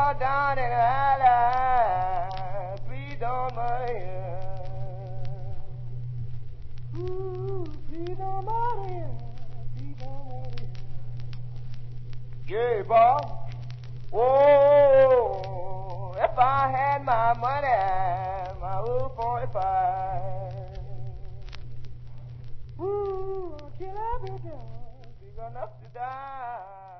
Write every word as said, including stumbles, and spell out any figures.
out down in the alley, please don't mind. Ooh, please don't mind. Please don't mind. Yeah, Bob. Oh, if I had my money, my old forty-five. Ooh, till I be done, big enough to die.